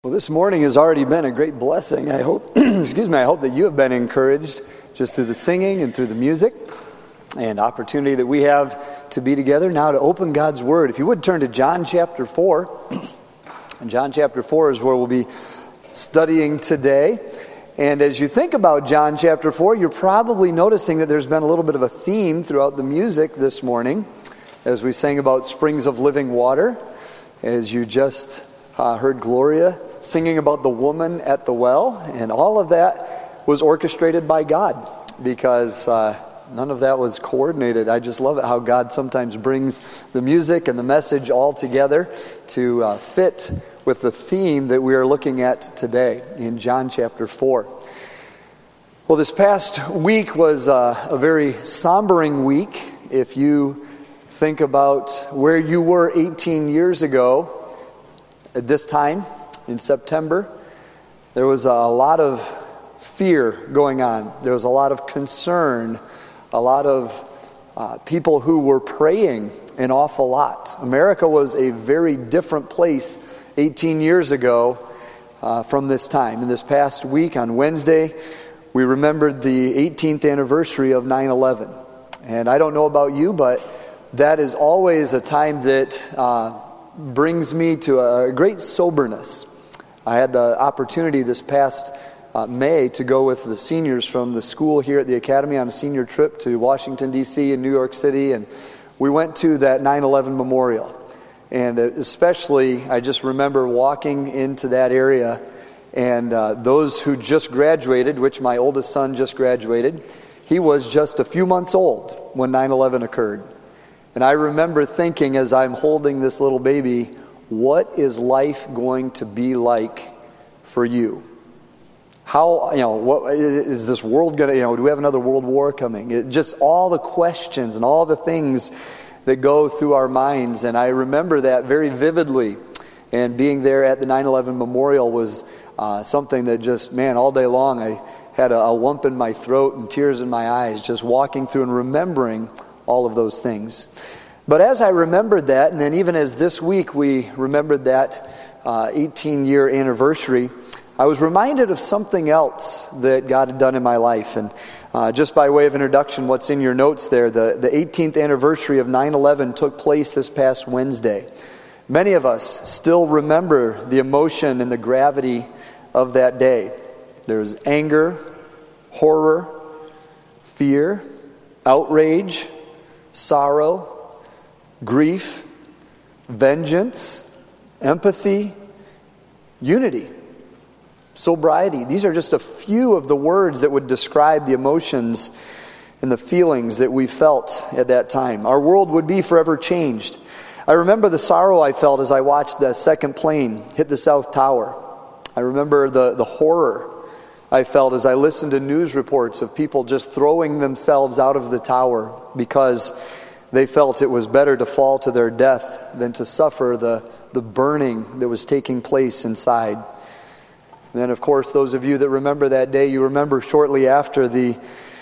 Well, this morning has already been a great blessing. I hope, I hope that you have been encouraged just through the singing and through the music and opportunity that we have to be together now to open God's Word. If you would turn to John chapter 4. And John chapter 4 is where we'll be studying today. And as you think about John chapter 4, you're probably noticing that there's been a little bit of a theme throughout the music this morning as we sang about springs of living water, as you just heard Gloria singing about the woman at the well, and all of that was orchestrated by God because none of that was coordinated. I just love it how God sometimes brings the music and the message all together to fit with the theme that we are looking at today in John chapter 4. Well, this past week was a very sombering week. If you think about where you were 18 years ago, at this time, in September, there was a lot of fear going on. There was a lot of concern, a lot of people who were praying an awful lot. America was a very different place 18 years ago from this time. In this past week, on Wednesday, we remembered the 18th anniversary of 9/11. And I don't know about you, but that is always a time that brings me to a great soberness. I had the opportunity this past May to go with the seniors from the school here at the Academy on a senior trip to Washington, D.C. and New York City, and we went to that 9/11 memorial. And especially, I just remember walking into that area, and those who just graduated, which my oldest son just graduated, he was just a few months old when 9/11 occurred. And I remember thinking as I'm holding this little baby, what is life going to be like for you? How, what is this world going to, do we have another world war coming? Just all the questions and all the things that go through our minds. And I remember that very vividly. And being there at the 9/11 memorial was something that just, all day long I had a lump in my throat and tears in my eyes, just walking through and remembering all of those things. But as I remembered that, and then even as this week we remembered that 18-year anniversary, I was reminded of something else that God had done in my life. And just by way of introduction, what's in your notes there, the 18th anniversary of 9/11 took place this past Wednesday. Many of us still remember the emotion and the gravity of that day. There's anger, horror, fear, outrage, sorrow, grief, vengeance, empathy, unity, sobriety. These are just a few of the words that would describe the emotions and the feelings that we felt at that time. Our world would be forever changed. I remember the sorrow I felt as I watched the second plane hit the South Tower. I remember the horror I felt as I listened to news reports of people just throwing themselves out of the tower because they felt it was better to fall to their death than to suffer the burning that was taking place inside. And then, of course, those of you that remember that day, you remember shortly after the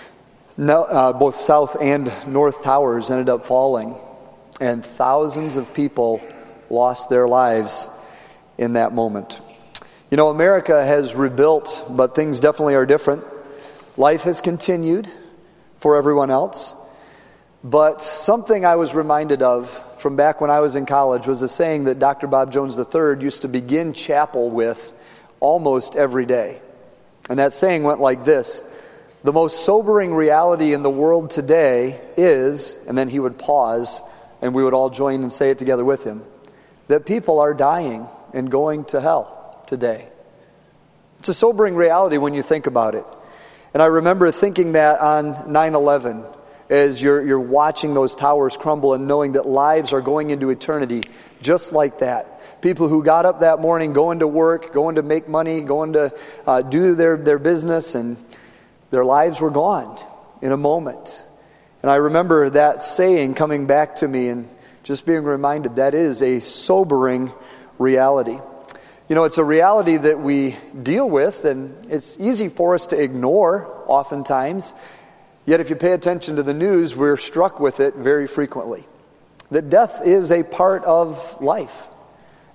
both South and North Towers ended up falling, and thousands of people lost their lives in that moment. America has rebuilt, but things definitely are different. Life has continued for everyone else. But something I was reminded of from back when I was in college was a saying that Dr. Bob Jones III used to begin chapel with almost every day. And that saying went like this: the most sobering reality in the world today is, and then he would pause and we would all join and say it together with him, that people are dying and going to hell today. It's a sobering reality when you think about it. And I remember thinking that on 9/11, as you're watching those towers crumble and knowing that lives are going into eternity just like that. People who got up that morning, going to work, going to make money, going to do their business, and their lives were gone in a moment. And I remember that saying coming back to me and just being reminded that is a sobering reality. It's a reality that we deal with, and it's easy for us to ignore oftentimes. Yet if you pay attention to the news, we're struck with it very frequently. That death is a part of life.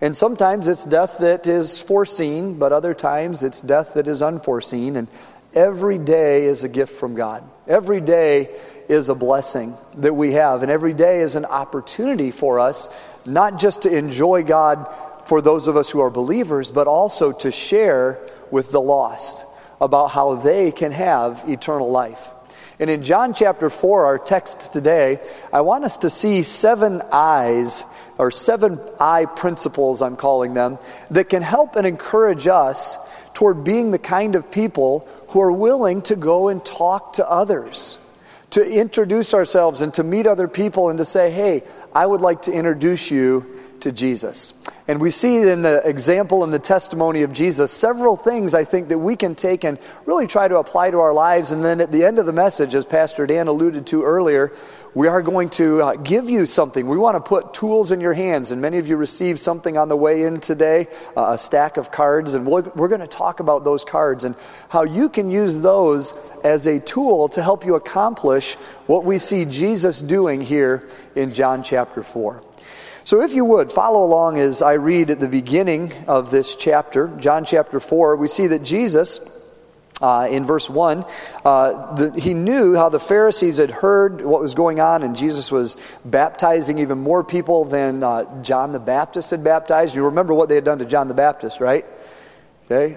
And sometimes it's death that is foreseen, but other times it's death that is unforeseen. And every day is a gift from God. Every day is a blessing that we have. And every day is an opportunity for us, not just to enjoy God for those of us who are believers, but also to share with the lost about how they can have eternal life. And in John chapter 4, our text today, I want us to see 7 eyes, or 7 eye principles, I'm calling them, that can help and encourage us toward being the kind of people who are willing to go and talk to others, to introduce ourselves and to meet other people and to say, hey, I would like to introduce you to Jesus. And we see in the example and the testimony of Jesus several things I think that we can take and really try to apply to our lives. And then at the end of the message, as Pastor Dan alluded to earlier, we are going to give you something. We want to put tools in your hands. And many of you received something on the way in today, a stack of cards. And we're going to talk about those cards and how you can use those as a tool to help you accomplish what we see Jesus doing here in John chapter 4. So if you would, follow along as I read at the beginning of this chapter, John chapter 4. We see that Jesus, in verse 1, he knew how the Pharisees had heard what was going on, and Jesus was baptizing even more people than John the Baptist had baptized. You remember what they had done to John the Baptist, right? Okay,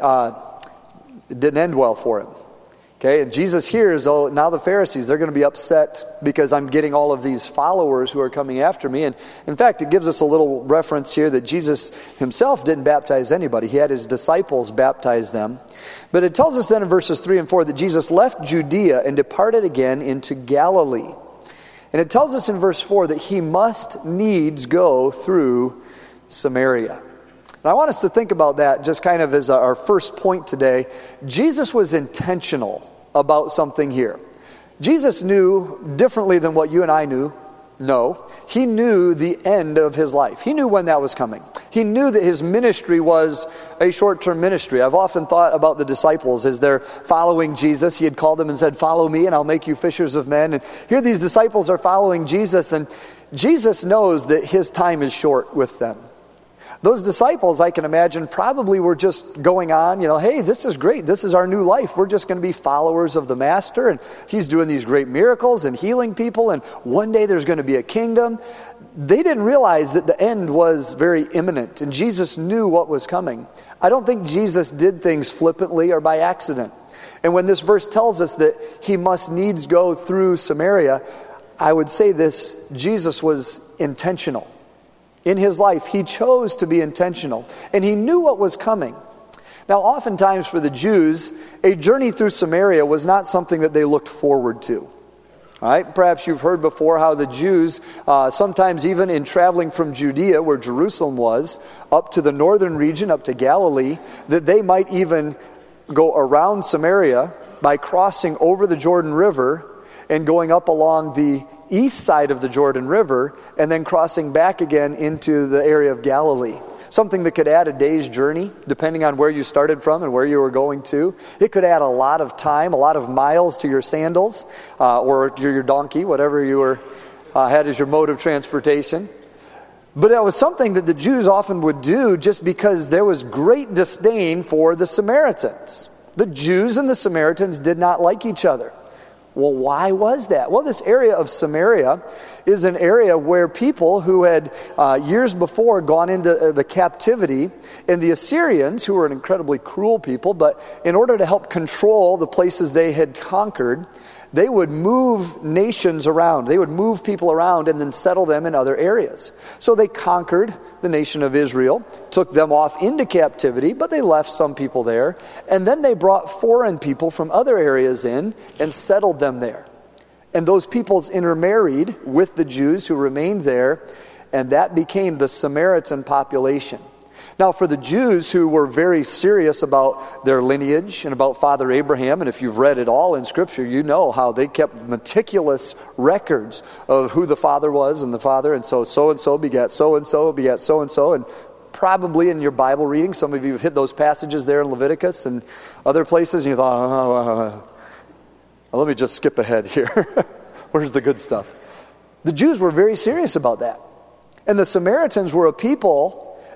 it didn't end well for him. Okay, and Jesus hears, oh, now the Pharisees, they're going to be upset because I'm getting all of these followers who are coming after me. And in fact, it gives us a little reference here that Jesus himself didn't baptize anybody. He had his disciples baptize them. But it tells us then in verses 3 and 4 that Jesus left Judea and departed again into Galilee. And it tells us in verse 4 that he must needs go through Samaria. And I want us to think about that just kind of as our first point today. Jesus was intentional about something here. Jesus knew differently than what you and I knew. No, he knew the end of his life. He knew when that was coming. He knew that his ministry was a short-term ministry. I've often thought about the disciples as they're following Jesus. He had called them and said, follow me and I'll make you fishers of men. And here these disciples are following Jesus, and Jesus knows that his time is short with them. Those disciples, I can imagine, probably were just going on, hey, this is great. This is our new life. We're just going to be followers of the Master. And he's doing these great miracles and healing people. And one day there's going to be a kingdom. They didn't realize that the end was very imminent. And Jesus knew what was coming. I don't think Jesus did things flippantly or by accident. And when this verse tells us that he must needs go through Samaria, I would say this: Jesus was intentional. In his life, he chose to be intentional, and he knew what was coming. Now, oftentimes for the Jews, a journey through Samaria was not something that they looked forward to. All right? Perhaps you've heard before how the Jews, sometimes even in traveling from Judea, where Jerusalem was, up to the northern region, up to Galilee, that they might even go around Samaria by crossing over the Jordan River and going up along the east side of the Jordan River and then crossing back again into the area of Galilee. Something that could add a day's journey, depending on where you started from and where you were going to. It could add a lot of time, a lot of miles to your sandals or your donkey, whatever you were had as your mode of transportation. But it was something that the Jews often would do just because there was great disdain for the Samaritans. The Jews and the Samaritans did not like each other. Well, why was that? Well, this area of Samaria is an area where people who had years before gone into the captivity, and the Assyrians, who were an incredibly cruel people, but in order to help control the places they had conquered, they would move nations around. They would move people around and then settle them in other areas. So they conquered the nation of Israel, took them off into captivity, but they left some people there. And then they brought foreign people from other areas in and settled them there. And those peoples intermarried with the Jews who remained there, and that became the Samaritan population. Now, for the Jews who were very serious about their lineage and about Father Abraham, and if you've read it all in Scripture, you know how they kept meticulous records of who the father was and the father, and so-and-so begat so-and-so, begat so-and-so, and probably in your Bible reading, some of you have hit those passages there in Leviticus and other places, and you thought, let me just skip ahead here. Where's the good stuff? The Jews were very serious about that. And the Samaritans were a people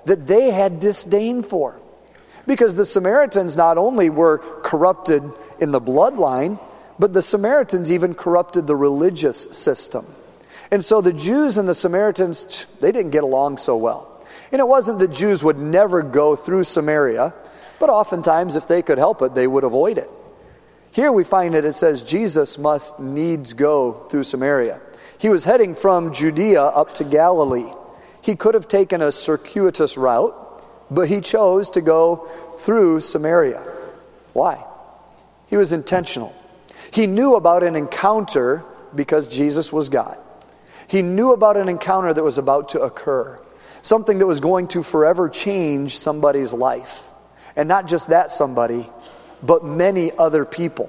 that they had disdain for. Because the Samaritans not only were corrupted in the bloodline, but the Samaritans even corrupted the religious system. And so the Jews and the Samaritans, they didn't get along so well. And it wasn't that Jews would never go through Samaria, but oftentimes if they could help it, they would avoid it. Here we find it says Jesus must needs go through Samaria. He was heading from Judea up to Galilee. He could have taken a circuitous route, but he chose to go through Samaria. Why? He was intentional. He knew about an encounter because Jesus was God. He knew about an encounter that was about to occur. Something that was going to forever change somebody's life. And not just that somebody, but many other people.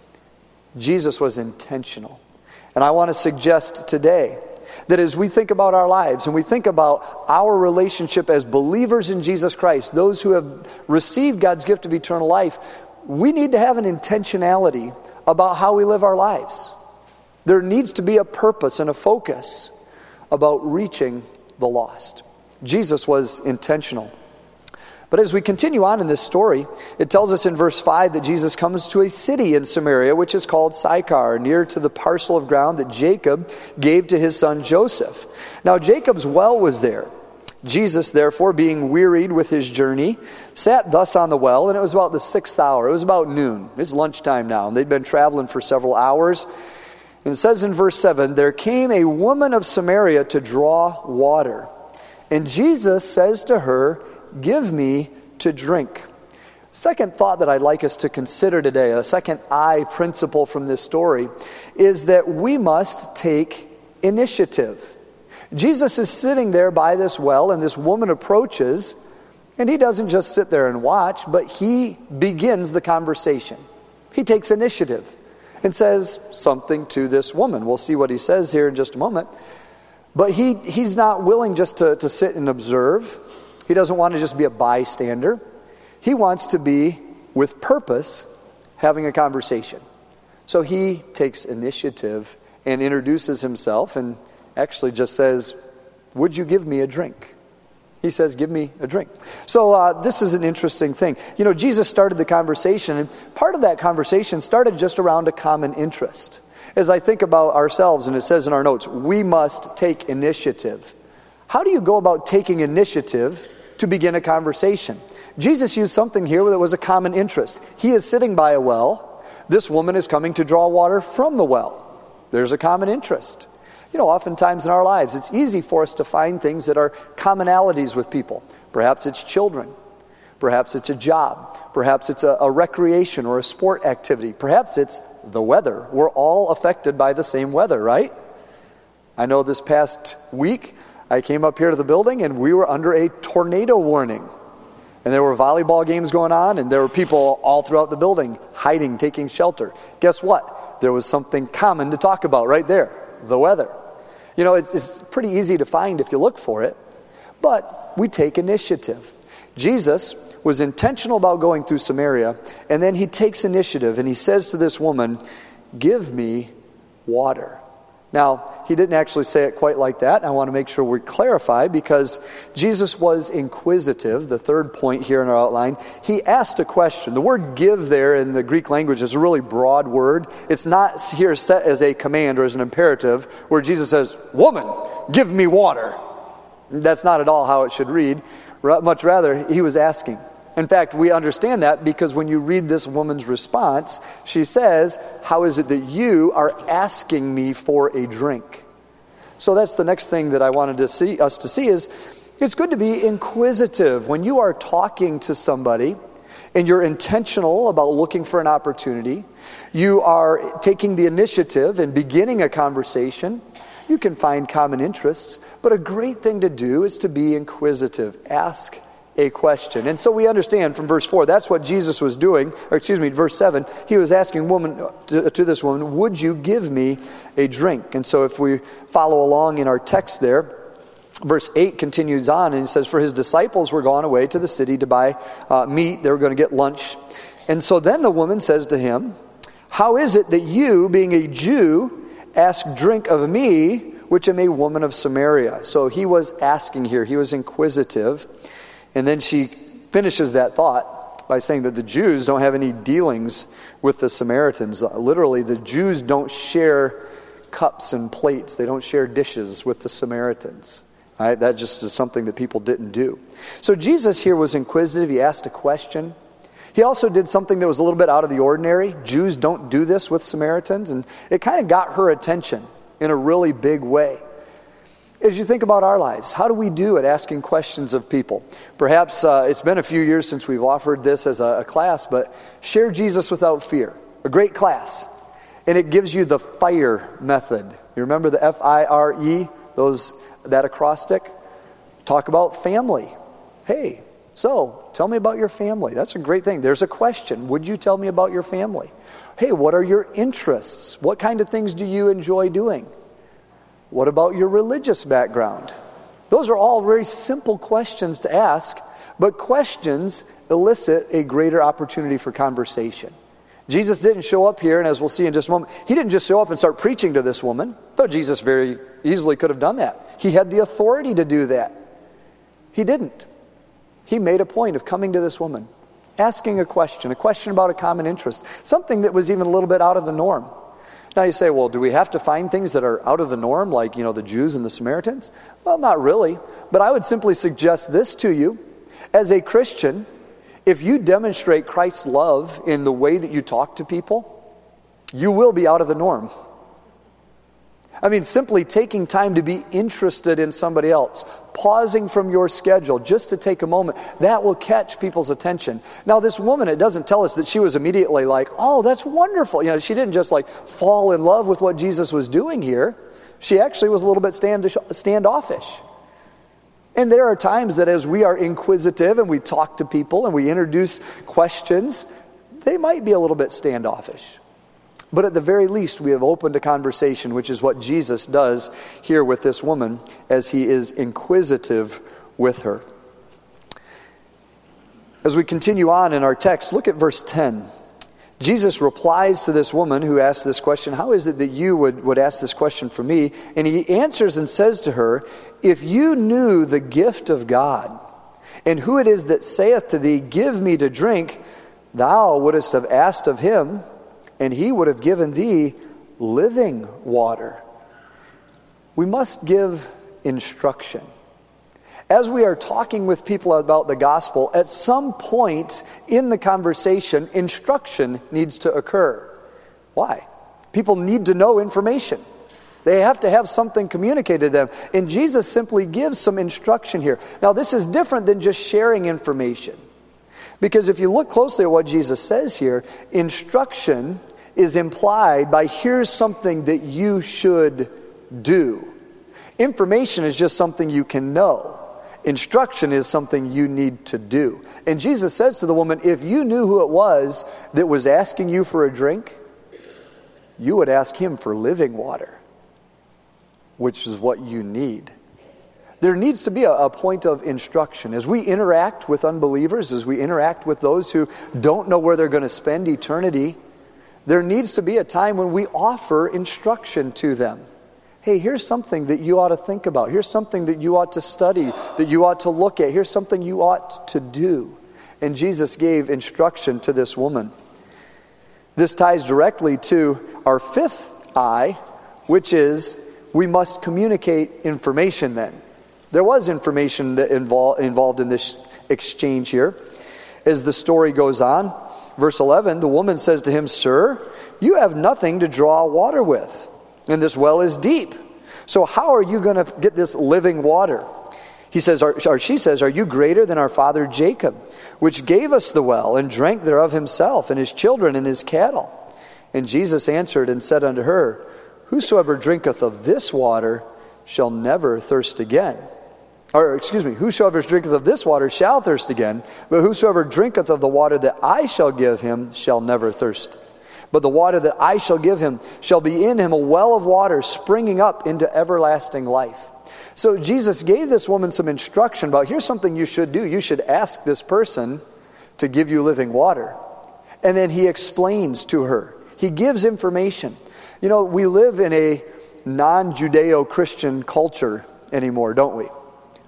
Jesus was intentional. And I want to suggest today that as we think about our lives and we think about our relationship as believers in Jesus Christ, those who have received God's gift of eternal life, we need to have an intentionality about how we live our lives. There needs to be a purpose and a focus about reaching the lost. Jesus was intentional. But as we continue on in this story, it tells us in verse 5 that Jesus comes to a city in Samaria, which is called Sychar, near to the parcel of ground that Jacob gave to his son Joseph. Now Jacob's well was there. Jesus, therefore, being wearied with his journey, sat thus on the well, and it was about the 6th hour. It was about noon. It's lunchtime now, and they'd been traveling for several hours. And it says in verse 7, there came a woman of Samaria to draw water. And Jesus says to her, give me to drink. Second thought that I'd like us to consider today, a second I principle from this story, is that we must take initiative. Jesus is sitting there by this well, and this woman approaches, and he doesn't just sit there and watch, but he begins the conversation. He takes initiative and says something to this woman. We'll see what he says here in just a moment. But he's not willing just to sit and observe. He doesn't want to just be a bystander. He wants to be, with purpose, having a conversation. So he takes initiative and introduces himself and actually just says, would you give me a drink? He says, give me a drink. So this is an interesting thing. You know, Jesus started the conversation, and part of that conversation started just around a common interest. As I think about ourselves, and it says in our notes, we must take initiative. How do you go about taking initiative to begin a conversation? Jesus used something here that was a common interest. He is sitting by a well. This woman is coming to draw water from the well. There's a common interest. You know, oftentimes in our lives, it's easy for us to find things that are commonalities with people. Perhaps it's children. Perhaps it's a job. Perhaps it's a recreation or a sport activity. Perhaps it's the weather. We're all affected by the same weather, right? I know this past week, I came up here to the building and we were under a tornado warning. And there were volleyball games going on, and there were people all throughout the building hiding, taking shelter. Guess what? There was something common to talk about right there, the weather. You know, it's pretty easy to find if you look for it, but we take initiative. Jesus was intentional about going through Samaria, and then he takes initiative, and he says to this woman, give me water. Now, he didn't actually say it quite like that. I want to make sure we clarify, because Jesus was inquisitive, the third point here in our outline. He asked a question. The word give there in the Greek language is a really broad word. It's not here set as a command or as an imperative, where Jesus says, woman, give me water. That's not at all how it should read. Much rather, he was asking. In fact, we understand that because when you read this woman's response, she says, how is it that you are asking me for a drink? So that's the next thing that I wanted us to see is it's good to be inquisitive. When you are talking to somebody and you're intentional about looking for an opportunity, you are taking the initiative and beginning a conversation, you can find common interests, but a great thing to do is to be inquisitive. Ask a question. And so we understand from verse 4, that's what Jesus was doing, verse 7, he was asking to this woman, would you give me a drink? And so if we follow along in our text there, verse 8 continues on, and he says, for his disciples were gone away to the city to buy meat. They were going to get lunch. And so then the woman says to him, how is it that you, being a Jew, ask drink of me, which am a woman of Samaria? So he was asking here. He was inquisitive. And then she finishes that thought by saying that the Jews don't have any dealings with the Samaritans. Literally, the Jews don't share cups and plates. They don't share dishes with the Samaritans. All right? That just is something that people didn't do. So Jesus here was inquisitive. He asked a question. He also did something that was a little bit out of the ordinary. Jews don't do this with Samaritans, and it kind of got her attention in a really big way. As you think about our lives, how do we do at asking questions of people? Perhaps it's been a few years since we've offered this as a class, but Share Jesus Without Fear, a great class. And it gives you the FIRE method. You remember the FIRE, that acrostic? Talk about family. Hey, so tell me about your family. That's a great thing. There's a question. Would you tell me about your family? Hey, what are your interests? What kind of things do you enjoy doing? What about your religious background? Those are all very simple questions to ask, but questions elicit a greater opportunity for conversation. Jesus didn't show up here, and as we'll see in just a moment, he didn't just show up and start preaching to this woman, though Jesus very easily could have done that. He had the authority to do that. He didn't. He made a point of coming to this woman, asking a question about a common interest, something that was even a little bit out of the norm. Now you say, well, do we have to find things that are out of the norm, like, the Jews and the Samaritans? Well, not really. But I would simply suggest this to you. As a Christian, if you demonstrate Christ's love in the way that you talk to people, you will be out of the norm. I mean, simply taking time to be interested in somebody else, pausing from your schedule just to take a moment, that will catch people's attention. Now, this woman, it doesn't tell us that she was immediately like, oh, that's wonderful. She didn't just fall in love with what Jesus was doing here. She actually was a little bit standoffish. And there are times that as we are inquisitive and we talk to people and we introduce questions, they might be a little bit standoffish. But at the very least, we have opened a conversation, which is what Jesus does here with this woman as he is inquisitive with her. As we continue on in our text, look at verse 10. Jesus replies to this woman who asked this question, how is it that you would ask this question for me? And he answers and says to her, if you knew the gift of God, and who it is that saith to thee, give me to drink, thou wouldest have asked of him, and he would have given thee living water. We must give instruction. As we are talking with people about the gospel, at some point in the conversation, instruction needs to occur. Why? People need to know information. They have to have something communicated to them. And Jesus simply gives some instruction here. Now, this is different than just sharing information. Because if you look closely at what Jesus says here, instruction is implied by here's something that you should do. Information is just something you can know. Instruction is something you need to do. And Jesus says to the woman, if you knew who it was that was asking you for a drink, you would ask him for living water, which is what you need. There needs to be a point of instruction. As we interact with unbelievers, as we interact with those who don't know where they're going to spend eternity, there needs to be a time when we offer instruction to them. Hey, here's something that you ought to think about. Here's something that you ought to study, that you ought to look at. Here's something you ought to do. And Jesus gave instruction to this woman. This ties directly to our fifth I, which is we must communicate information then. There was information that involved in this exchange here. As the story goes on, verse 11, the woman says to him, Sir, you have nothing to draw water with, and this well is deep. So how are you going to get this living water? He says, or she says, Are you greater than our father Jacob, which gave us the well, and drank thereof himself, and his children, and his cattle? And Jesus answered and said unto her, Whosoever drinketh of this water shall never thirst again. Whosoever drinketh of this water shall thirst again, but whosoever drinketh of the water that I shall give him shall never thirst. But the water that I shall give him shall be in him a well of water springing up into everlasting life. So Jesus gave this woman some instruction about, here's something you should do. You should ask this person to give you living water. And then he explains to her. He gives information. We live in a non-Judeo-Christian culture anymore, don't we?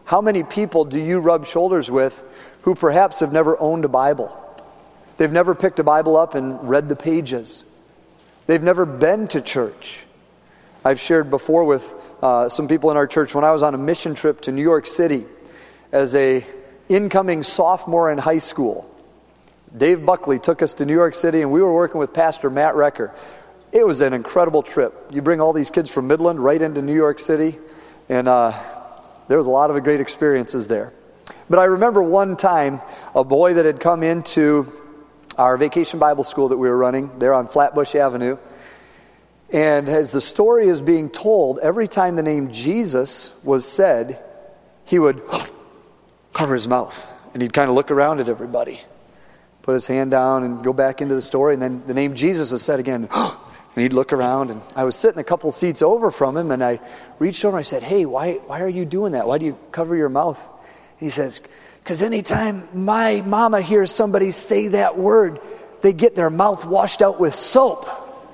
How many people do you rub shoulders with who perhaps have never owned a Bible? They've never picked a Bible up and read the pages. They've never been to church. I've shared before with some people in our church when I was on a mission trip to New York City as a incoming sophomore in high school. Dave Buckley took us to New York City, and we were working with Pastor Matt Recker. It was an incredible trip. You bring all these kids from Midland right into New York City, and there was a lot of great experiences there. But I remember one time, a boy that had come into our vacation Bible school that we were running there on Flatbush Avenue, and as the story is being told, every time the name Jesus was said, he would cover his mouth, and he'd kind of look around at everybody, put his hand down and go back into the story, and then the name Jesus was said again, and he'd look around, and I was sitting a couple seats over from him, and I reached over and I said, "Hey, why are you doing that? Why do you cover your mouth?" And he says, "Because anytime my mama hears somebody say that word, they get their mouth washed out with soap."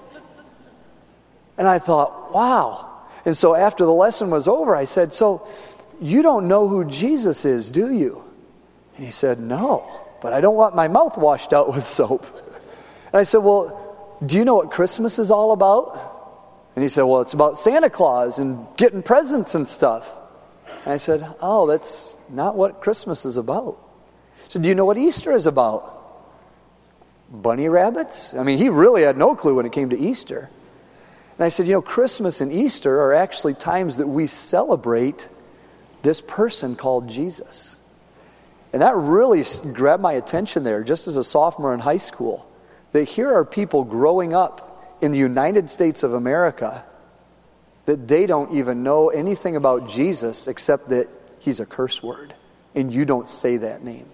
And I thought, wow. And so after the lesson was over, I said, "So you don't know who Jesus is, do you?" And he said, "No, but I don't want my mouth washed out with soap." And I said, "Well, do you know what Christmas is all about?" And he said, "Well, it's about Santa Claus and getting presents and stuff." And I said, "Oh, that's not what Christmas is about." So do you know what Easter is about? Bunny rabbits? I mean, he really had no clue when it came to Easter. And I said, Christmas and Easter are actually times that we celebrate this person called Jesus. And that really grabbed my attention there, just as a sophomore in high school, that here are people growing up in the United States of America that they don't even know anything about Jesus except that he's a curse word, and you don't say that name.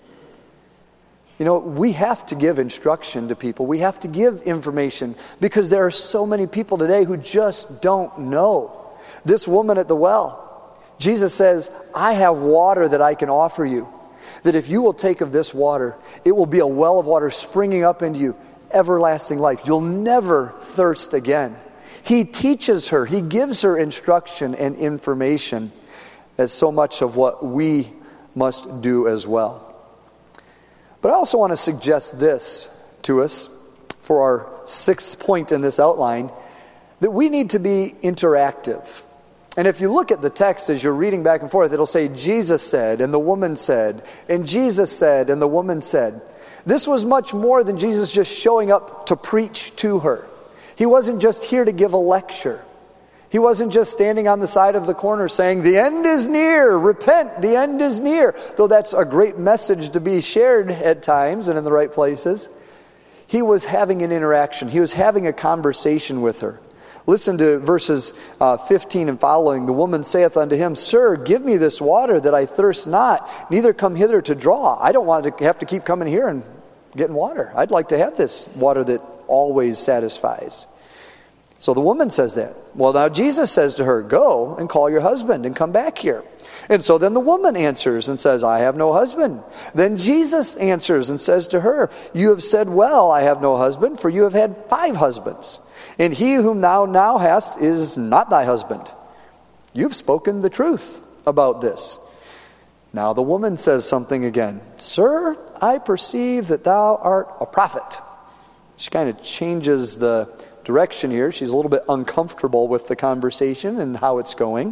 We have to give instruction to people. We have to give information because there are so many people today who just don't know. This woman at the well, Jesus says, "I have water that I can offer you, that if you will take of this water, it will be a well of water springing up into you, everlasting life. You'll never thirst again." He teaches her, he gives her instruction and information as so much of what we must do as well. But I also want to suggest this to us for our sixth point in this outline, that we need to be interactive. And if you look at the text as you're reading back and forth, it'll say, "Jesus said, and the woman said, and Jesus said, and the woman said." This was much more than Jesus just showing up to preach to her. He wasn't just here to give a lecture. He wasn't just standing on the side of the corner saying, "The end is near, repent, the end is near." Though that's a great message to be shared at times and in the right places. He was having an interaction. He was having a conversation with her. Listen to verses 15 and following. "The woman saith unto him, Sir, give me this water that I thirst not, neither come hither to draw." I don't want to have to keep coming here and getting water. I'd like to have this water that always satisfies. So the woman says that. Well, now Jesus says to her, "Go and call your husband and come back here." And so then the woman answers and says, "I have no husband." Then Jesus answers and says to her, "You have said well, I have no husband, for you have had 5 husbands. And he whom thou now hast is not thy husband. You've spoken the truth about this." Now the woman says something again. "Sir, I perceive that thou art a prophet." She kind of changes the direction here. She's a little bit uncomfortable with the conversation and how it's going.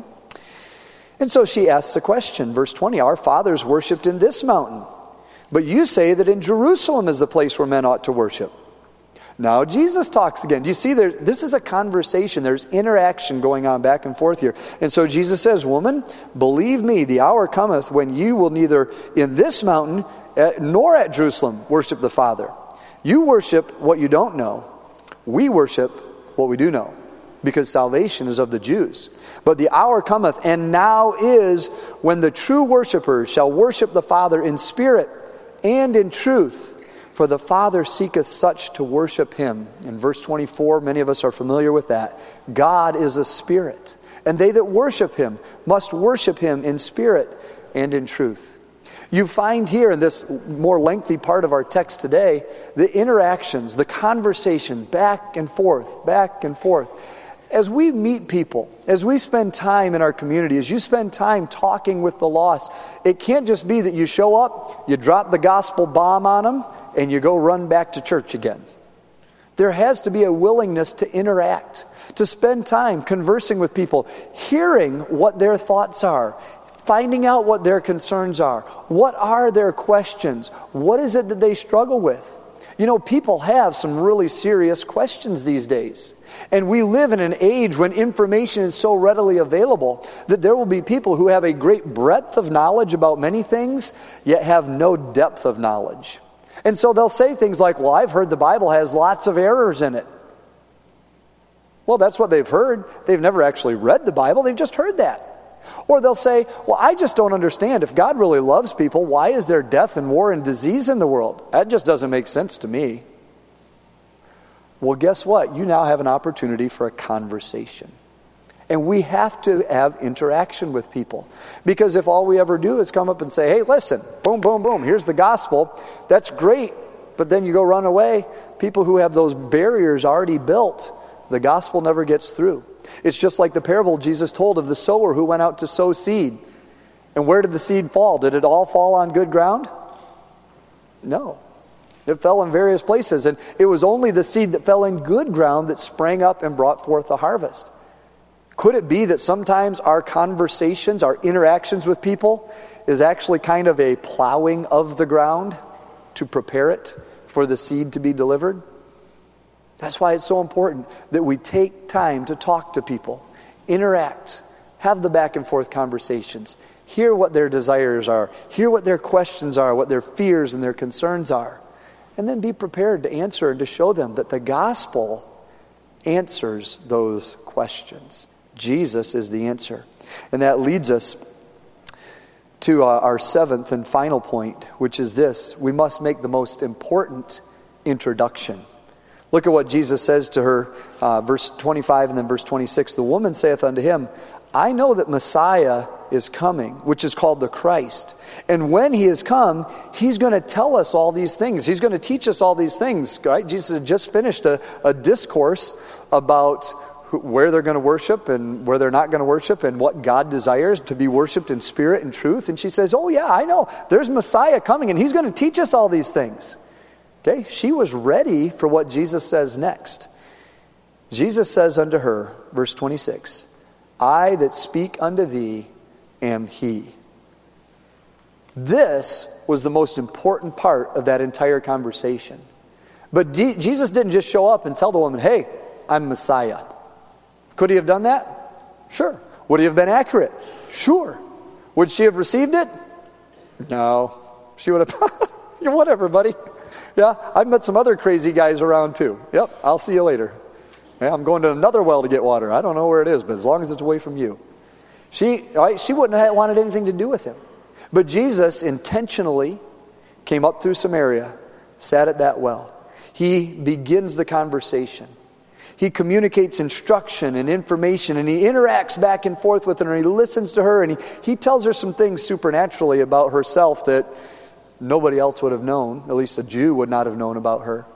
And so she asks a question. Verse 20, "Our fathers worshipped in this mountain, but you say that in Jerusalem is the place where men ought to worship." Now Jesus talks again. Do you see there? This is a conversation. There's interaction going on back and forth here. And so Jesus says, "Woman, believe me, the hour cometh when you will neither in this mountain nor at Jerusalem worship the Father. You worship what you don't know. We worship what we do know, because salvation is of the Jews. But the hour cometh, and now is, when the true worshipers shall worship the Father in spirit and in truth, for the Father seeketh such to worship him." In verse 24, many of us are familiar with that. God is a spirit, and they that worship him must worship him in spirit and in truth. You find here in this more lengthy part of our text today, the interactions, the conversation back and forth, as we meet people, as we spend time in our community, as you spend time talking with the lost, it can't just be that you show up, you drop the gospel bomb on them, and you go run back to church again. There has to be a willingness to interact, to spend time conversing with people, hearing what their thoughts are, finding out what their concerns are. What are their questions? What is it that they struggle with? You know, people have some really serious questions these days. And we live in an age when information is so readily available that there will be people who have a great breadth of knowledge about many things, yet have no depth of knowledge. And so they'll say things like, well, I've heard the Bible has lots of errors in it. Well, that's what they've heard. They've never actually read the Bible. They've just heard that. Or they'll say, well, I just don't understand. If God really loves people, why is there death and war and disease in the world? That just doesn't make sense to me. Well, guess what? You now have an opportunity for a conversation. And we have to have interaction with people. Because if all we ever do is come up and say, hey, listen, boom, boom, boom, here's the gospel, that's great. But then you go run away. People who have those barriers already built, the gospel never gets through. It's just like the parable Jesus told of the sower who went out to sow seed. And where did the seed fall? Did it all fall on good ground? No. It fell in various places. And it was only the seed that fell in good ground that sprang up and brought forth a harvest. Could it be that sometimes our conversations, our interactions with people is actually kind of a plowing of the ground to prepare it for the seed to be delivered? That's why it's so important that we take time to talk to people, interact, have the back and forth conversations, hear what their desires are, hear what their questions are, what their fears and their concerns are, and then be prepared to answer and to show them that the gospel answers those questions. Jesus is the answer. And that leads us to our seventh and final point, which is this: we must make the most important introduction. Look at what Jesus says to her, verse 25 and then verse 26. The woman saith unto him, I know that Messiah is coming, which is called the Christ. And when he is come, he's going to tell us all these things. He's going to teach us all these things, right? Jesus had just finished a discourse about where they're going to worship and where they're not going to worship and what God desires to be worshiped in spirit and truth. And she says, oh yeah, I know. There's Messiah coming and he's going to teach us all these things. Okay, she was ready for what Jesus says next. Jesus says unto her, verse 26, I that speak unto thee am he. This was the most important part of that entire conversation. But Jesus didn't just show up and tell the woman, hey, I'm Messiah. Could he have done that? Sure. Would he have been accurate? Sure. Would she have received it? No. She would have, whatever, buddy. Yeah, I've met some other crazy guys around too. Yep, I'll see you later. Yeah, I'm going to another well to get water. I don't know where it is, but as long as it's away from you. She wouldn't have wanted anything to do with him. But Jesus intentionally came up through Samaria, sat at that well. He begins the conversation. He communicates instruction and information, and he interacts back and forth with her, and he listens to her, and he tells her some things supernaturally about herself that nobody else would have known. At least a Jew would not have known about her.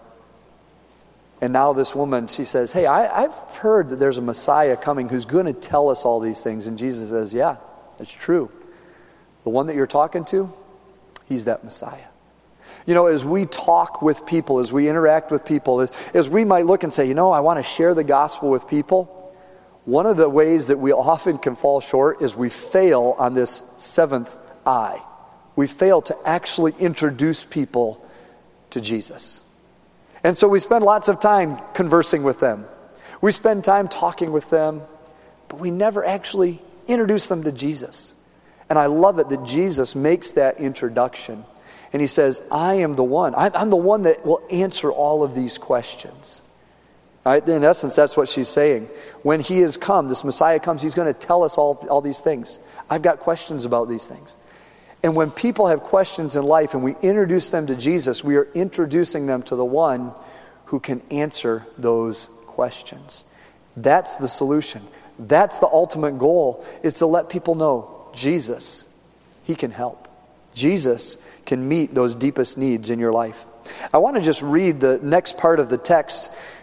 And now this woman, she says, hey, I've heard that there's a Messiah coming who's going to tell us all these things. And Jesus says, yeah, that's true. The one that you're talking to, he's that Messiah. You know, as we talk with people, as we interact with people, as we might look and say, you know, I want to share the gospel with people, one of the ways that we often can fall short is we fail on this seventh I. We fail to actually introduce people to Jesus. And so we spend lots of time conversing with them. We spend time talking with them, but we never actually introduce them to Jesus. And I love it that Jesus makes that introduction. And he says, I am the one. I'm the one that will answer all of these questions. All right? In essence, that's what she's saying. When he is come, this Messiah comes, he's going to tell us all these things. I've got questions about these things. And when people have questions in life and we introduce them to Jesus, we are introducing them to the one who can answer those questions. That's the solution. That's the ultimate goal, is to let people know Jesus, he can help. Jesus can meet those deepest needs in your life. I want to just read the next part of the text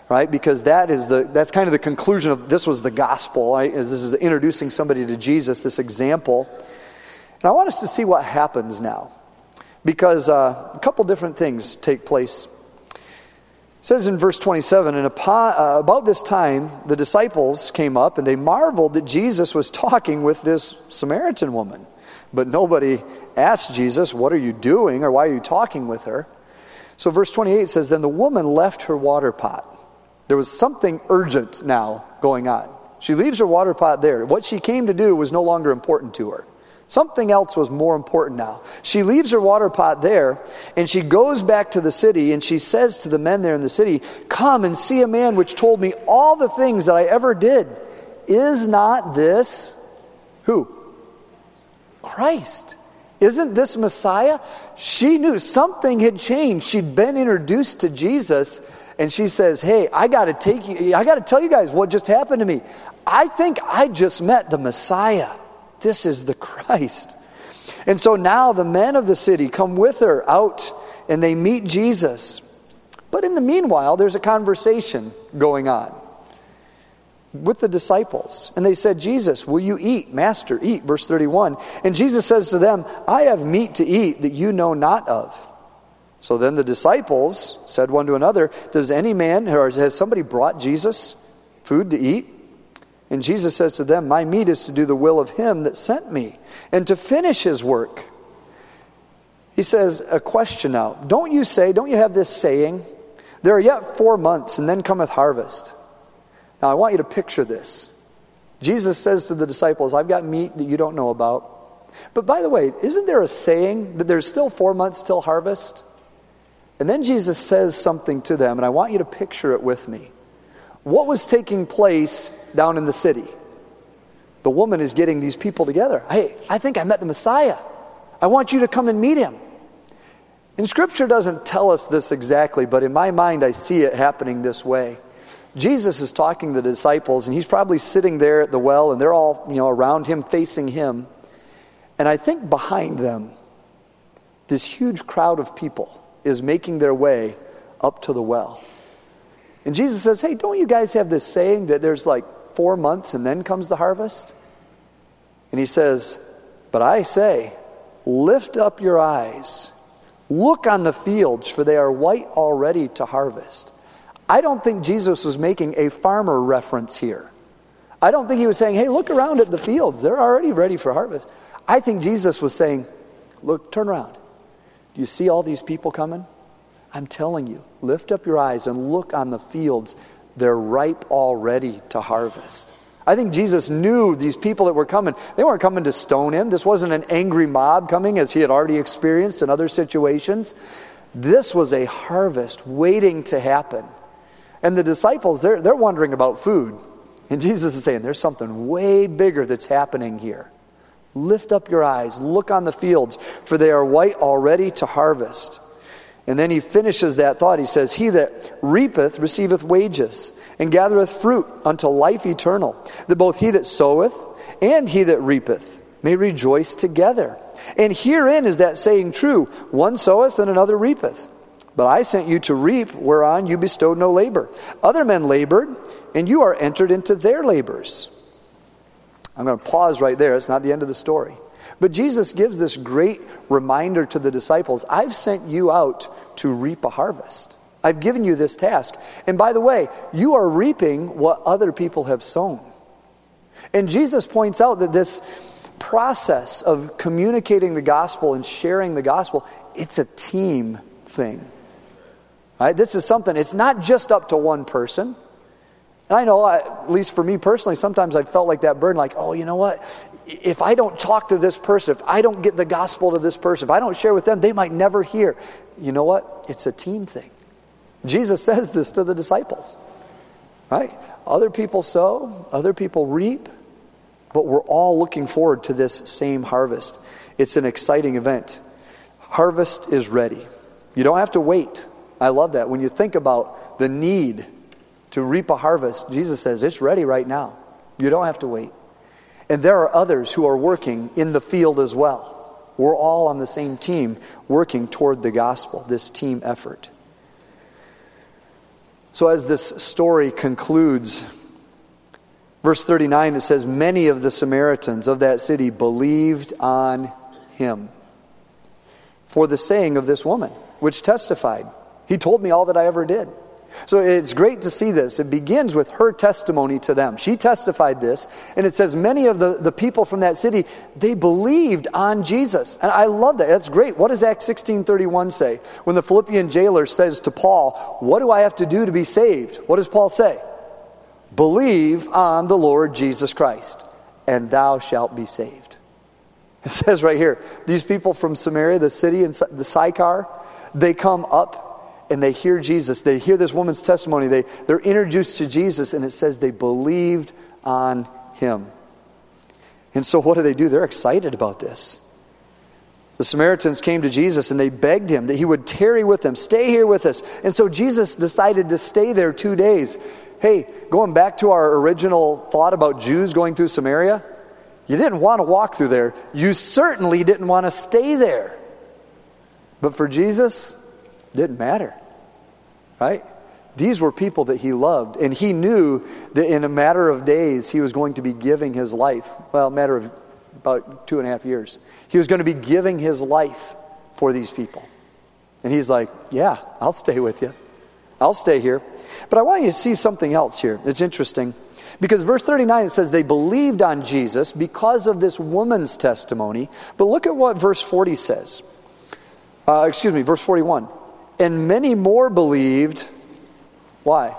right? Because that's kind of the conclusion of this was the gospel, right? This is introducing somebody to Jesus, this example. And I want us to see what happens now, because a couple different things take place. It says in verse 27, and about this time the disciples came up and they marveled that Jesus was talking with this Samaritan woman. But nobody asked Jesus, what are you doing, or why are you talking with her? So verse 28 says, then the woman left her water pot. There was something urgent now going on. She leaves her water pot there. What she came to do was no longer important to her. Something else was more important now. She leaves her water pot there, and she goes back to the city, and she says to the men there in the city, come and see a man which told me all the things that I ever did. Is not this who? Christ. Isn't this Messiah? She knew something had changed. She'd been introduced to Jesus, and she says, hey, I got to tell you guys what just happened to me. I think I just met the Messiah. This is the Christ. And so now the men of the city come with her out, and they meet Jesus. But in the meanwhile, there's a conversation going on with the disciples. And they said, Jesus, will you eat? Master, eat. Verse 31. And Jesus says to them, I have meat to eat that you know not of. So then the disciples said one to another, does any man, or has somebody brought Jesus food to eat? And Jesus says to them, my meat is to do the will of him that sent me, and to finish his work. He says, a question now. Don't you have this saying, there are yet 4 months, and then cometh harvest. Now I want you to picture this. Jesus says to the disciples, I've got meat that you don't know about. But by the way, isn't there a saying that there's still 4 months till harvest? And then Jesus says something to them, and I want you to picture it with me. What was taking place down in the city? The woman is getting these people together. Hey, I think I met the Messiah. I want you to come and meet him. And Scripture doesn't tell us this exactly, but in my mind I see it happening this way. Jesus is talking to the disciples, and he's probably sitting there at the well, and they're all, around him, facing him. And I think behind them, this huge crowd of people is making their way up to the well. And Jesus says, hey, don't you guys have this saying that there's like 4 months and then comes the harvest? And he says, but I say, lift up your eyes, look on the fields, for they are white already to harvest. I don't think Jesus was making a farmer reference here. I don't think he was saying, hey, look around at the fields. They're already ready for harvest. I think Jesus was saying, look, turn around. Do you see all these people coming? I'm telling you, lift up your eyes and look on the fields. They're ripe already to harvest. I think Jesus knew these people that were coming. They weren't coming to stone him. This wasn't an angry mob coming as he had already experienced in other situations. This was a harvest waiting to happen. And the disciples, they're wondering about food. And Jesus is saying, there's something way bigger that's happening here. Lift up your eyes, look on the fields, for they are white already to harvest. And then he finishes that thought. He says, he that reapeth receiveth wages, and gathereth fruit unto life eternal, that both he that soweth and he that reapeth may rejoice together. And herein is that saying true, one soweth and another reapeth. But I sent you to reap whereon you bestowed no labor. Other men labored, and you are entered into their labors. I'm going to pause right there. It's not the end of the story. But Jesus gives this great reminder to the disciples. I've sent you out to reap a harvest. I've given you this task. And by the way, you are reaping what other people have sown. And Jesus points out that this process of communicating the gospel and sharing the gospel, it's a team thing. Right? This is something, it's not just up to one person. And I know, at least for me personally, sometimes I felt like that burden, like, oh, you know what? If I don't talk to this person, if I don't get the gospel to this person, if I don't share with them, they might never hear. You know what? It's a team thing. Jesus says this to the disciples. Right? Other people sow, other people reap, but we're all looking forward to this same harvest. It's an exciting event. Harvest is ready. You don't have to wait. I love that. When you think about the need to reap a harvest, Jesus says it's ready right now. You don't have to wait. And there are others who are working in the field as well. We're all on the same team working toward the gospel, this team effort. So as this story concludes, verse 39, it says, many of the Samaritans of that city believed on him for the saying of this woman, which testified, he told me all that I ever did. So it's great to see this. It begins with her testimony to them. She testified this, and it says many of the people from that city, they believed on Jesus. And I love that. That's great. What does Acts 16:31 say? When the Philippian jailer says to Paul, what do I have to do to be saved? What does Paul say? Believe on the Lord Jesus Christ, and thou shalt be saved. It says right here, these people from Samaria, the city and the Sychar, they come up and they hear Jesus. They hear this woman's testimony. They're introduced to Jesus, and it says they believed on him. And so what do? They're excited about this. The Samaritans came to Jesus and they begged him that he would tarry with them, stay here with us. And so Jesus decided to stay there 2 days. Hey, going back to our original thought about Jews going through Samaria, you didn't want to walk through there. You certainly didn't want to stay there. But for Jesus, it didn't matter, right? These were people that he loved, and he knew that in a matter of days he was going to be giving his life. Well, a matter of about 2.5 years. He was going to be giving his life for these people. And he's like, yeah, I'll stay with you. I'll stay here. But I want you to see something else here. It's interesting. Because verse 39, it says they believed on Jesus because of this woman's testimony. But look at what verse 40 says. Verse 41. And many more believed. Why?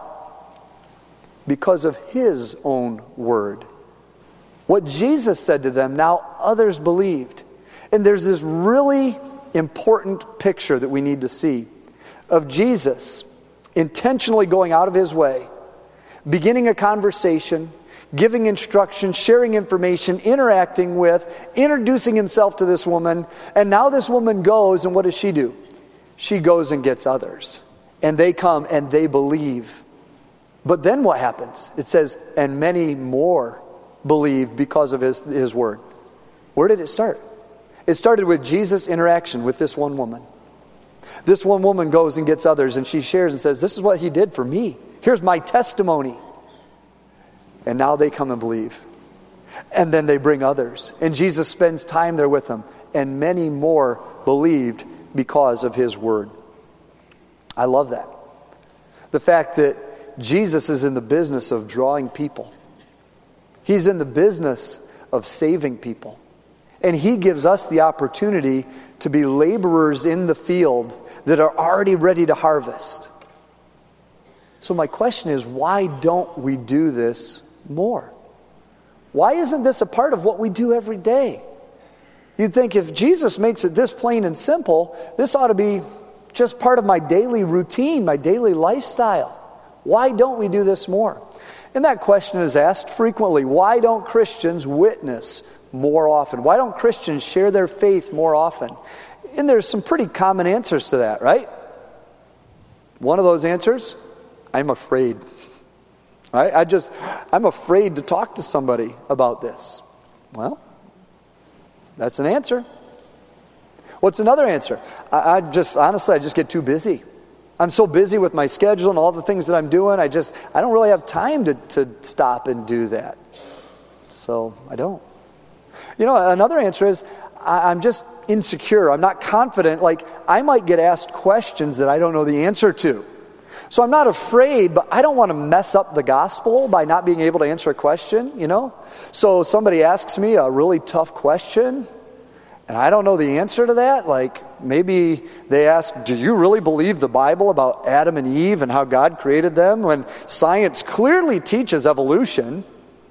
Because of his own word. What Jesus said to them, now others believed. And there's this really important picture that we need to see of Jesus intentionally going out of his way, beginning a conversation, giving instruction, sharing information, interacting with, introducing himself to this woman. And now this woman goes, and what does she do? She goes and gets others. And they come and they believe. But then what happens? It says, and many more believed because of his word. Where did it start? It started with Jesus' interaction with this one woman. This one woman goes and gets others, and she shares and says, this is what he did for me. Here's my testimony. And now they come and believe. And then they bring others. And Jesus spends time there with them. And many more believed because of his word. I love that. The fact that Jesus is in the business of drawing people. He's in the business of saving people. And he gives us the opportunity to be laborers in the field that are already ready to harvest. So my question is, why don't we do this more? Why isn't this a part of what we do every day? You'd think if Jesus makes it this plain and simple, this ought to be just part of my daily routine, my daily lifestyle. Why don't we do this more? And that question is asked frequently. Why don't Christians witness more often? Why don't Christians share their faith more often? And there's some pretty common answers to that, right? One of those answers, I'm afraid. Right? I'm afraid to talk to somebody about this. Well, that's an answer. What's another answer? I just get too busy. I'm so busy with my schedule and all the things that I'm doing, I don't really have time to stop and do that. So I don't. Another answer is, I'm just insecure. I'm not confident. Like, I might get asked questions that I don't know the answer to. So I'm not afraid, but I don't want to mess up the gospel by not being able to answer a question, So somebody asks me a really tough question, and I don't know the answer to that. Like, maybe they ask, do you really believe the Bible about Adam and Eve and how God created them when science clearly teaches evolution?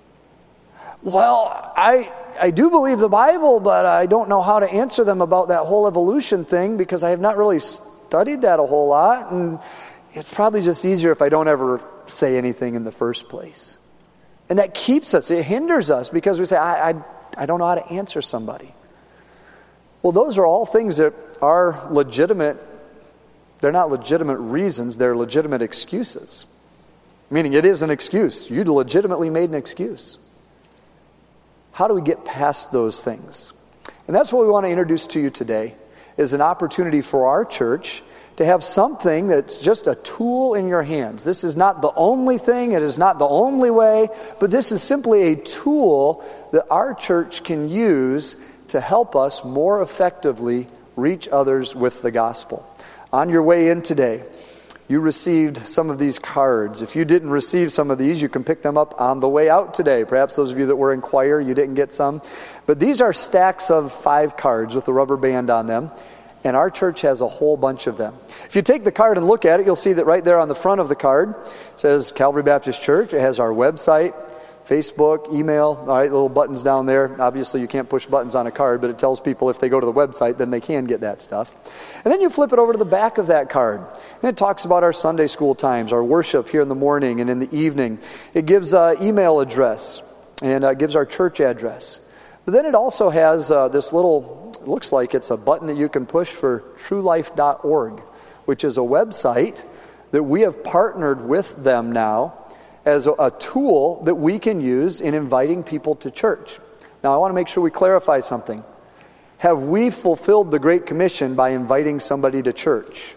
Well, I do believe the Bible, but I don't know how to answer them about that whole evolution thing because I have not really studied that a whole lot, and it's probably just easier if I don't ever say anything in the first place. And that keeps us, it hinders us because we say, I don't know how to answer somebody. Well, those are all things that are legitimate. They're not legitimate reasons, they're legitimate excuses. Meaning it is an excuse. You legitimately made an excuse. How do we get past those things? And that's what we want to introduce to you today, is an opportunity for our church to have something that's just a tool in your hands. This is not the only thing, it is not the only way, but this is simply a tool that our church can use to help us more effectively reach others with the gospel. On your way in today, you received some of these cards. If you didn't receive some of these, you can pick them up on the way out today. Perhaps those of you that were in choir, you didn't get some. But these are stacks of 5 cards with a rubber band on them. And our church has a whole bunch of them. If you take the card and look at it, you'll see that right there on the front of the card it says Calvary Baptist Church. It has our website, Facebook, email, all right, little buttons down there. Obviously, you can't push buttons on a card, but it tells people if they go to the website, then they can get that stuff. And then you flip it over to the back of that card. And it talks about our Sunday school times, our worship here in the morning and in the evening. It gives an email address and gives our church address. But then it also has this little, it looks like it's a button that you can push for truelife.org, which is a website that we have partnered with them now as a tool that we can use in inviting people to church. Now, I want to make sure we clarify something. Have we fulfilled the Great Commission by inviting somebody to church?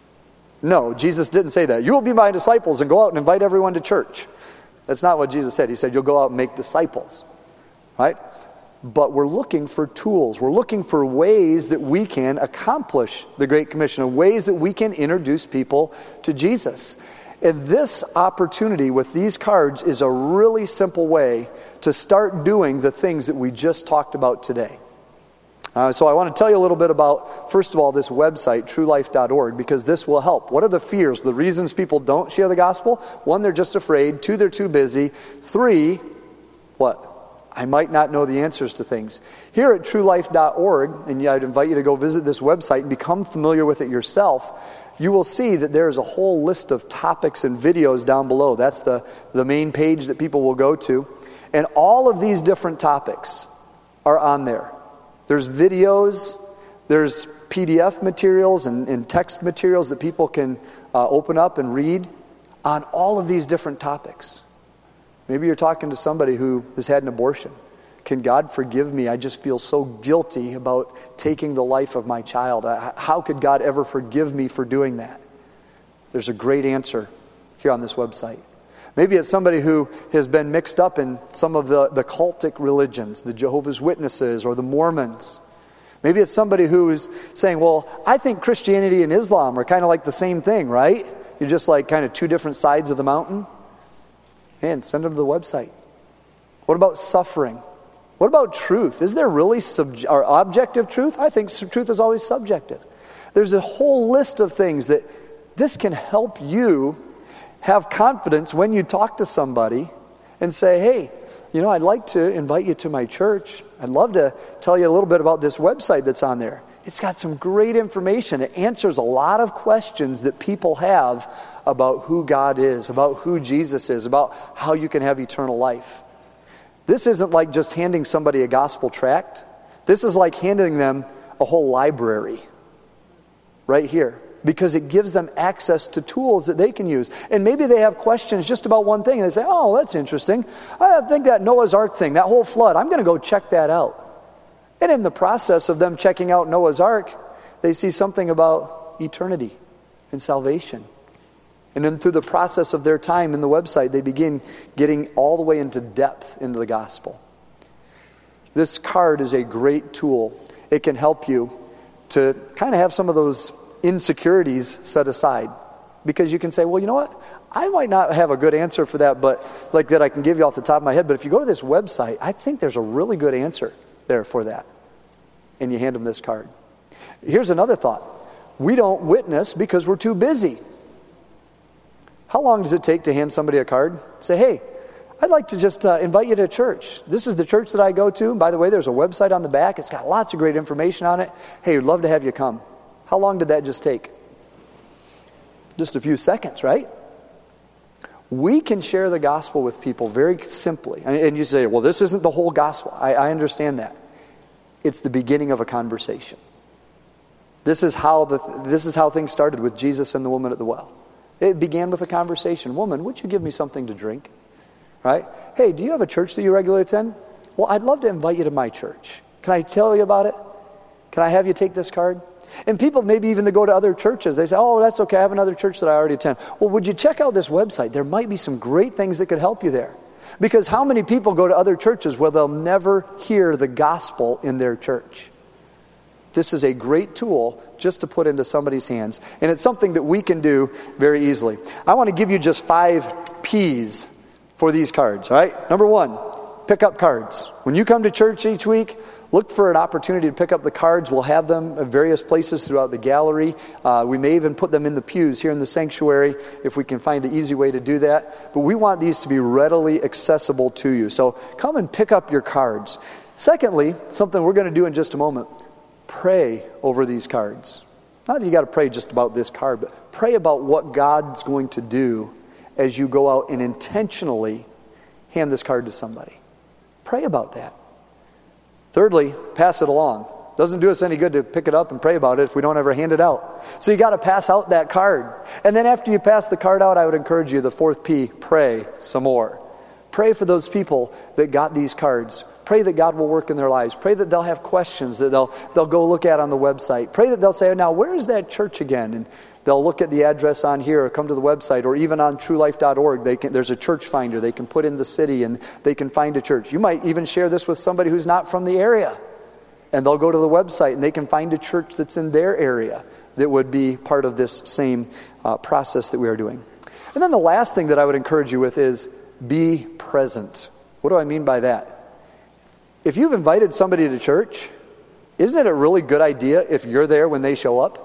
No, Jesus didn't say that. You will be my disciples and go out and invite everyone to church. That's not what Jesus said. He said you'll go out and make disciples, right? But we're looking for tools. We're looking for ways that we can accomplish the Great Commission, and ways that we can introduce people to Jesus. And this opportunity with these cards is a really simple way to start doing the things that we just talked about today. So I want to tell you a little bit about, first of all, this website, truelife.org, because this will help. What are the fears, the reasons people don't share the gospel? 1, they're just afraid. 2, they're too busy. 3, what? I might not know the answers to things. Here at truelife.org, and I'd invite you to go visit this website and become familiar with it yourself, you will see that there is a whole list of topics and videos down below. That's the main page that people will go to. And all of these different topics are on there. There's videos, there's PDF materials and text materials that people can open up and read on all of these different topics. Maybe you're talking to somebody who has had an abortion. Can God forgive me? I just feel so guilty about taking the life of my child. How could God ever forgive me for doing that? There's a great answer here on this website. Maybe it's somebody who has been mixed up in some of the cultic religions, the Jehovah's Witnesses or the Mormons. Maybe it's somebody who is saying, well, I think Christianity and Islam are kind of like the same thing, right? You're just like kind of 2 different sides of the mountain. Man, send them to the website. What about suffering? What about truth? Is there really or objective truth? I think truth is always subjective. There's a whole list of things that this can help you have confidence when you talk to somebody and say, hey, I'd like to invite you to my church. I'd love to tell you a little bit about this website that's on there. It's got some great information. It answers a lot of questions that people have about who God is, about who Jesus is, about how you can have eternal life. This isn't like just handing somebody a gospel tract. This is like handing them a whole library right here, because it gives them access to tools that they can use. And maybe they have questions just about one thing. And they say, oh, that's interesting. I think that Noah's Ark thing, that whole flood, I'm going to go check that out. And in the process of them checking out Noah's Ark, they see something about eternity and salvation. And then through the process of their time in the website, they begin getting all the way into depth into the gospel. This card is a great tool. It can help you to kind of have some of those insecurities set aside. Because you can say, well, you know what? I might not have a good answer for that, but like that I can give you off the top of my head. But if you go to this website, I think there's a really good answer there for that. And you hand them this card. Here's another thought. We don't witness because we're too busy. How long does it take to hand somebody a card? Say, hey, I'd like to just invite you to church. This is the church that I go to. And by the way, there's a website on the back. It's got lots of great information on it. Hey, we'd love to have you come. How long did that just take? Just a few seconds, right? We can share the gospel with people very simply. And you say, well, this isn't the whole gospel. I understand that. It's the beginning of a conversation. This is how things started with Jesus and the woman at the well. It began with a conversation. Woman, would you give me something to drink? Right? Hey, do you have a church that you regularly attend? Well, I'd love to invite you to my church. Can I tell you about it? Can I have you take this card? And people maybe even that go to other churches, they say, oh, that's okay, I have another church that I already attend. Well, would you check out this website? There might be some great things that could help you there. Because how many people go to other churches where they'll never hear the gospel in their church? This is a great tool just to put into somebody's hands. And it's something that we can do very easily. I want to give you just 5 P's for these cards, all right? Number 1, pick up cards. When you come to church each week, look for an opportunity to pick up the cards. We'll have them at various places throughout the gallery. We may even put them in the pews here in the sanctuary if we can find an easy way to do that. But we want these to be readily accessible to you. So come and pick up your cards. Secondly, something we're going to do in just a moment, pray over these cards. Not that you got to pray just about this card, but pray about what God's going to do as you go out and intentionally hand this card to somebody. Pray about that. Thirdly, pass it along. Doesn't do us any good to pick it up and pray about it if we don't ever hand it out. So you got to pass out that card. And then after you pass the card out, I would encourage you, the 4th P, pray some more. Pray for those people that got these cards. Pray that God will work in their lives. Pray that they'll have questions that they'll go look at on the website. Pray that they'll say, now where is that church again? And they'll look at the address on here or come to the website, or even on truelife.org. There's a church finder. They can put in the city and they can find a church. You might even share this with somebody who's not from the area. And they'll go to the website and they can find a church that's in their area that would be part of this same process that we are doing. And then the last thing that I would encourage you with is be present. What do I mean by that? If you've invited somebody to church, isn't it a really good idea if you're there when they show up?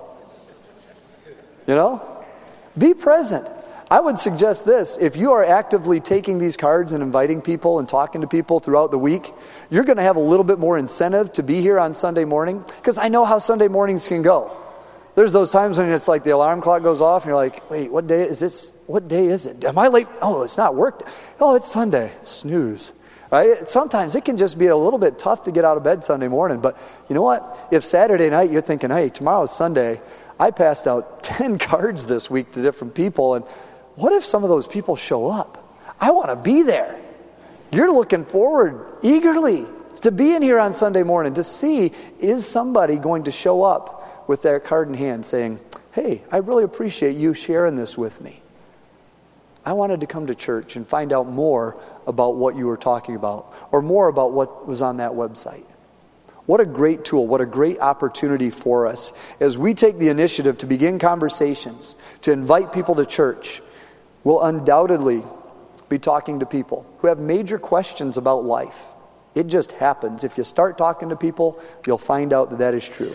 You know? Be present. I would suggest this. If you are actively taking these cards and inviting people and talking to people throughout the week, you're going to have a little bit more incentive to be here on Sunday morning, because I know how Sunday mornings can go. There's those times when it's like the alarm clock goes off and you're like, wait, what day is this? What day is it? Am I late? Oh, it's not work. Oh, it's Sunday. Snooze. Right? Sometimes it can just be a little bit tough to get out of bed Sunday morning. But you know what? If Saturday night you're thinking, hey, tomorrow's Sunday, I passed out 10 cards this week to different people, and what if some of those people show up? I want to be there. You're looking forward eagerly to being here on Sunday morning to see, is somebody going to show up with their card in hand saying, hey, I really appreciate you sharing this with me. I wanted to come to church and find out more about what you were talking about, or more about what was on that website. What a great tool, what a great opportunity for us as we take the initiative to begin conversations, to invite people to church. We'll undoubtedly be talking to people who have major questions about life. It just happens. If you start talking to people, you'll find out that that is true.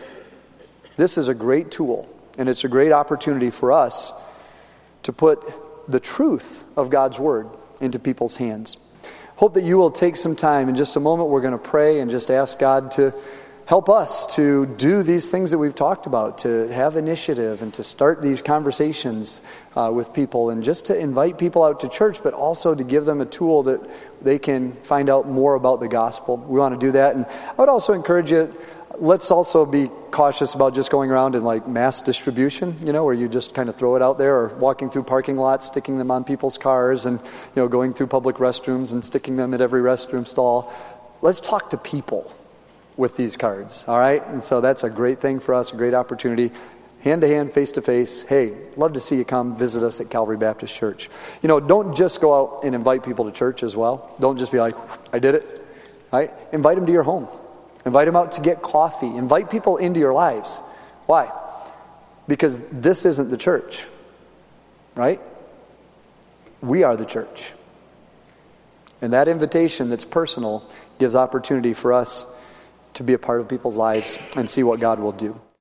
This is a great tool, and it's a great opportunity for us to put the truth of God's Word into people's hands. Hope that you will take some time. In just a moment, we're going to pray and just ask God to help us to do these things that we've talked about, to have initiative and to start these conversations with people, and just to invite people out to church, but also to give them a tool that they can find out more about the gospel. We want to do that. And I would also encourage you, let's also be cautious about just going around in like mass distribution, where you just kind of throw it out there, or walking through parking lots, sticking them on people's cars, and going through public restrooms and sticking them at every restroom stall. Let's talk to people with these cards, all right? And so that's a great thing for us, a great opportunity. Hand-to-hand, face-to-face. Hey, love to see you come visit us at Calvary Baptist Church. Don't just go out and invite people to church as well. Don't just be like, I did it, right? Invite them to your home. Invite them out to get coffee. Invite people into your lives. Why? Because this isn't the church, right? We are the church. And that invitation that's personal gives opportunity for us to be a part of people's lives and see what God will do.